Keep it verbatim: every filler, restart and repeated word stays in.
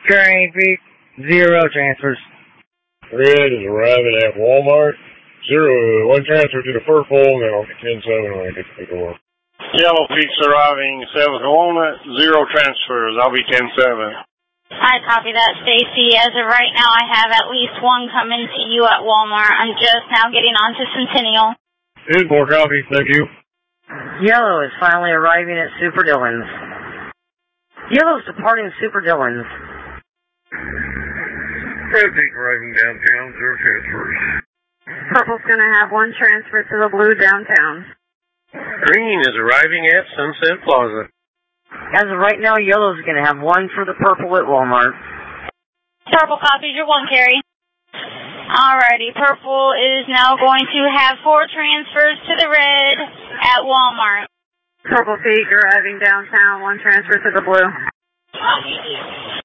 Green Peak, zero transfers. Red is arriving at Walmart. Zero, one transfer to the purple, and then I'll get ten seven when I get to the door. Yellow Peak's arriving, seventh Walnut, zero transfers. I'll be ten seven. I copy that, Stacy. As of right now, I have at least one coming to you at Walmart. I'm just now getting on to Centennial. Good, more copy, thank you. Yellow is finally arriving at Super Dillon's. Yellow's departing Super Dillon's. Red Peak arriving downtown, zero transfers. Purple's going to have one transfer to the blue downtown. Green is arriving at Sunset Plaza. As of right now, Yellow's going to have one for the purple at Walmart. Purple copies your one carry. Alrighty, Purple is now going to have four transfers to the red at Walmart. Purple Peak arriving downtown, one transfer to the blue.